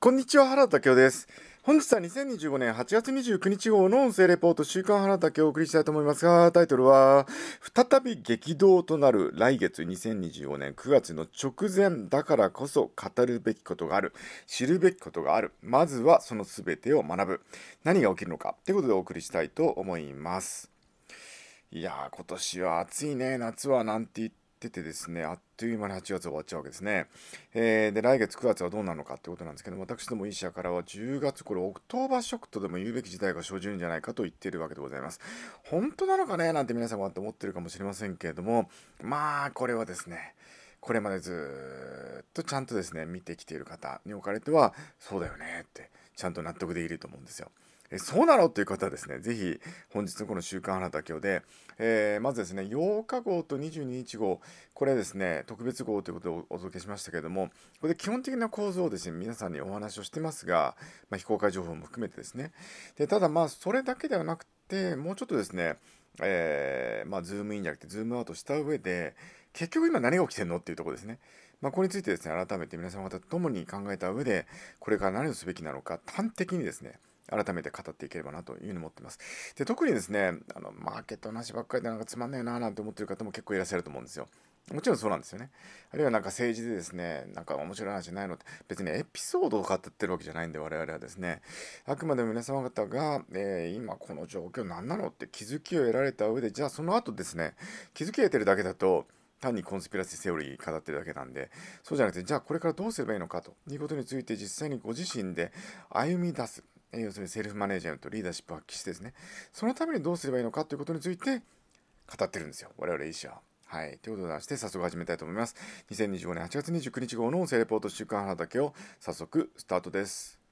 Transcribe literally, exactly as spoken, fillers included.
こんにちは、原田恭です。本日はにせんにじゅうごねんはちがつにじゅうくにち号の音声レポート週刊原田恭をお送りしたいと思いますが、タイトルは、再び激動となる来月にせんにじゅうごねんくがつの直前だからこそ語るべきことがある、知るべきことがある、まずはそのすべてを学ぶ。何が起きるのかということでお送りしたいと思います。いやー、今年は暑いね、夏はなんて言っててですね、あっという間にはちがつ終わっちゃうわけですね。えーで、来月くがつはどうなるのかってことなんですけど、私ども医者からはじゅうがつ、これオクトーバーショックとでも言うべき事態が生じるんじゃないかと言っているわけでございます。本当なのかねなんて皆さんは思ってるかもしれませんけれども、まあ、これはですね、これまでずーっとちゃんとですね、見てきている方におかれては、そうだよねって、ちゃんと納得できると思うんですよ。えそうなのという方はですね、ぜひ本日のこの週刊花田今日で、えーまずですね、ようか号とにじゅうににち号、これですね、特別号ということをお届けしましたけれども、これで基本的な構造をですね、皆さんにお話をしてますが、まあ、非公開情報も含めてですね。で、ただまあ、それだけではなくて、もうちょっとですね、えーまあ、ズームインじゃなくて、ズームアウトした上で、結局今何が起きてるのっていうところですね。まあ、これについてですね、改めて皆様方と共に考えた上で、これから何をすべきなのか、端的にですね、改めて語っていければなというふうに思っています。で、特にですね、あのマーケットの話ばっかりでなんかつまんねえなーなんて思ってる方も結構いらっしゃると思うんですよ。もちろんそうなんですよね。あるいはなんか政治でですね、なんか面白い話ないのって、別にエピソードを語ってるわけじゃないんで、我々はですね、あくまでも皆様方が、えー今この状況何なのって気づきを得られた上で、じゃあその後ですね、気づきを得てるだけだと、単にコンスピラシーセオリー語ってるだけなんで、そうじゃなくて、じゃあこれからどうすればいいのかということについて実際にご自身で歩み出す。えー要するにセルフマネージメント、リーダーシップを発揮してですね、そのためにどうすればいいのかということについて語ってるんですよ。我々医師は。はい。ということでして、早速始めたいと思います。にせんにじゅうごねんはちがつにじゅうくにち号の音声レポート週刊花だけを早速スタートです。